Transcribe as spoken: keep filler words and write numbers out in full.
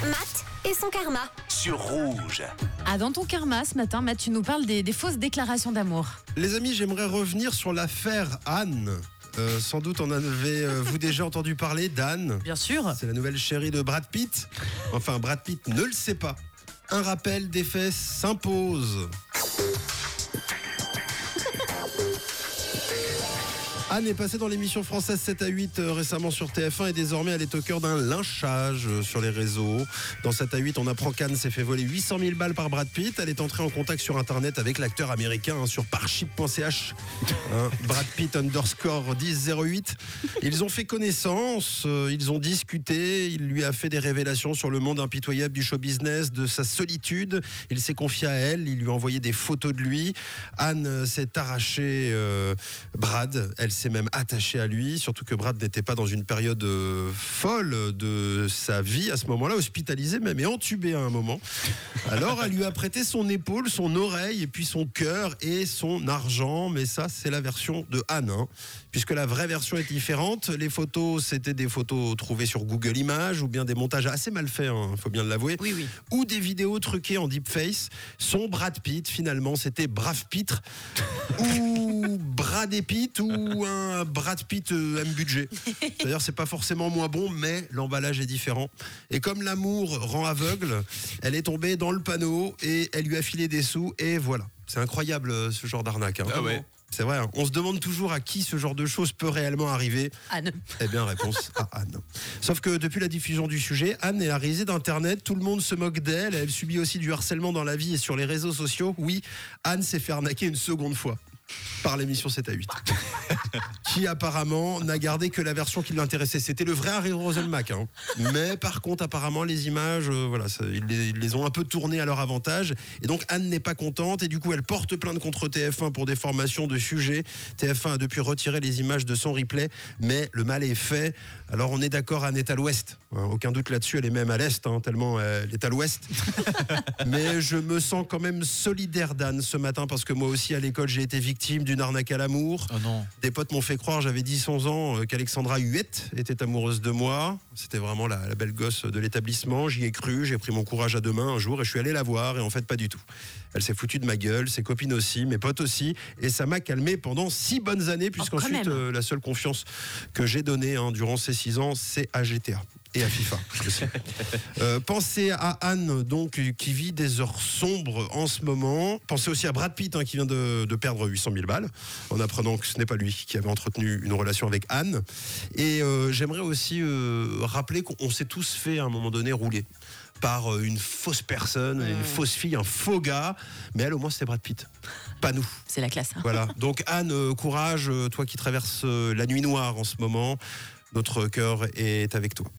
Matt et son karma. Sur Rouge. Ah, dans ton karma, ce matin, Matt, tu nous parles des, des fausses déclarations d'amour. Les amis, j'aimerais revenir sur l'affaire Anne. Euh, sans doute en avez-vous déjà entendu parler d'Anne. Bien sûr. C'est la nouvelle chérie de Brad Pitt. Enfin, Brad Pitt ne le sait pas. Un rappel des faits s'impose. Anne est passée dans l'émission française sept à huit euh, récemment sur T F un et désormais elle est au cœur d'un lynchage euh, sur les réseaux. Dans sept à huit, on apprend qu'Anne s'est fait voler huit cent mille balles par Brad Pitt. Elle est entrée en contact sur internet avec l'acteur américain hein, sur parship point c h. Hein, Brad Pitt underscore dix zéro huit. Ils ont fait connaissance, euh, ils ont discuté, il lui a fait des révélations sur le monde impitoyable du show business, de sa solitude. Il s'est confié à elle, il lui a envoyé des photos de lui. Anne euh, s'est arrachée euh, Brad, elle s'est même attachée à lui, surtout que Brad n'était pas dans une période euh, folle de sa vie à ce moment-là, hospitalisé même et entubé à un moment. Alors elle lui a prêté son épaule, son oreille et puis son cœur et son argent, mais ça c'est la version de Anne, hein, puisque la vraie version est différente. Les photos c'était des photos trouvées sur Google Images ou bien des montages assez mal faits, il hein, faut bien l'avouer, Oui, oui. ou des vidéos truquées en deepface. Son Brad Pitt finalement c'était Brave Pitre ou Brad Pitt ou un Brad Pitt euh, M budget. D'ailleurs, c'est pas forcément moins bon, mais l'emballage est différent. Et comme l'amour rend aveugle, elle est tombée dans le panneau et elle lui a filé des sous et voilà. C'est incroyable euh, ce genre d'arnaque. Hein. Ah ouais. C'est vrai, hein. On se demande toujours à qui ce genre de choses peut réellement arriver. Anne. Eh bien, réponse à Anne. Sauf que depuis la diffusion du sujet, Anne est la risée d'Internet. Tout le monde se moque d'elle. Elle subit aussi du harcèlement dans la vie et sur les réseaux sociaux. Oui, Anne s'est fait arnaquer une seconde fois par l'émission sept à huit. Qui apparemment n'a gardé que la version qui l'intéressait. C'était le vrai Harry Roselmack. Hein. Mais par contre, apparemment, les images, euh, voilà, ça, ils, les, ils les ont un peu tournées à leur avantage. Et donc, Anne n'est pas contente. Et du coup, elle porte plainte contre T F un pour déformation de sujet. T F un a depuis retiré les images de son replay. Mais le mal est fait. Alors, on est d'accord, Anne est à l'ouest. Hein, aucun doute là-dessus. Elle est même à l'est, hein, tellement elle est à l'ouest. Mais je me sens quand même solidaire d'Anne ce matin parce que moi aussi, à l'école, j'ai été victime d'une arnaque à l'amour. Oh non. Des potes m'ont fait croire, j'avais dix onze ans, euh, qu'Alexandra Huette était amoureuse de moi. C'était vraiment la, la belle gosse de l'établissement. J'y ai cru, j'ai pris mon courage à deux mains un jour et je suis allé la voir et en fait pas du tout. Elle s'est foutue de ma gueule, ses copines aussi, mes potes aussi et ça m'a calmé pendant six bonnes années puisqu'ensuite quand même. euh, la seule confiance que j'ai donnée hein, durant ces six ans, c'est à G T A. Et à FIFA aussi. Euh, pensez à Anne donc qui vit des heures sombres en ce moment. Pensez aussi à Brad Pitt hein, qui vient de, de perdre huit cent mille balles en apprenant que ce n'est pas lui qui avait entretenu une relation avec Anne. Et euh, j'aimerais aussi euh, rappeler qu'on s'est tous fait à un moment donné rouler par euh, une fausse personne, mmh. une fausse fille, un faux gars. Mais elle au moins c'était Brad Pitt, pas nous. C'est la classe. Hein. Voilà. Donc Anne, euh, courage, euh, toi qui traverses euh, la nuit noire en ce moment. Notre cœur est avec toi.